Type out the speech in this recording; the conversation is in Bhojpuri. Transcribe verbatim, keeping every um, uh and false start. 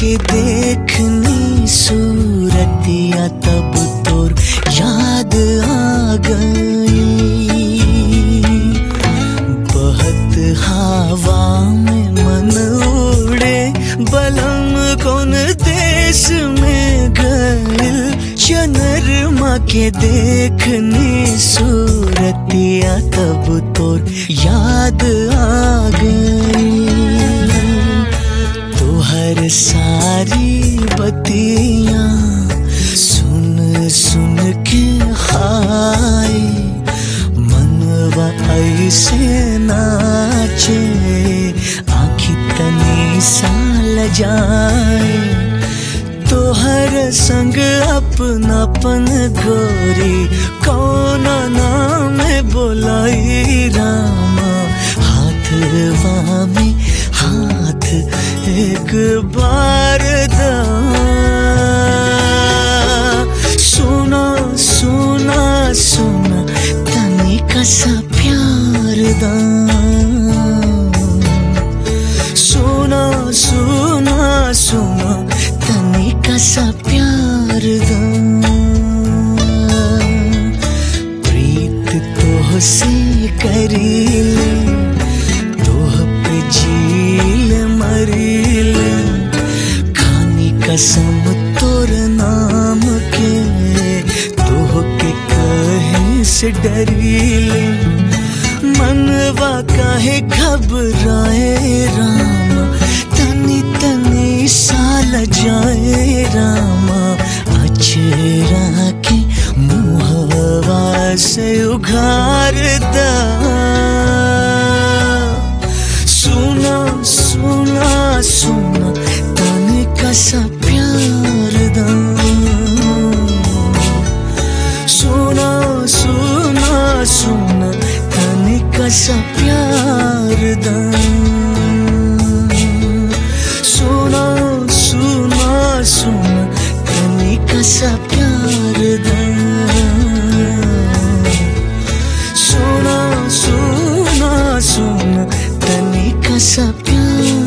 के देखनी सूरतिया तब तोर याद आ गई। बहत हवा में मन उड़े बलम कौन देश में गइल। चंद्रमा के देखनी सूरतिया तब तोर याद आ गई। तोहर सारी बतियां सुन सुन के हाय मनवा ऐसे नाचे आँखी तनी सा लजाए। तोहर संग अपनापन गोरी कौन नाम बोलाई रामा। हाथवा में हाथ एक बार दा सुना सुना सुना तनी कसा प्यार दा। सुना सुना सुना तनी कसा प्यार दा। प्रीत तोह से करीले तोह पे झील मरील। खानी कसम तोर नाम के तोह के कहे से डरीले। मनवा काहे घबराए रामा तनी तनी साल जाए रामा। अचरा के मुहवा से उघार दा। सुना सुना सुना तनी कसा प्यार दा। सुना सुना सुना तनी कसा प्यार दा। सुना सुना सुना तनी कसा प्यार दा। सुना सुना सुना तनी कसा प्यार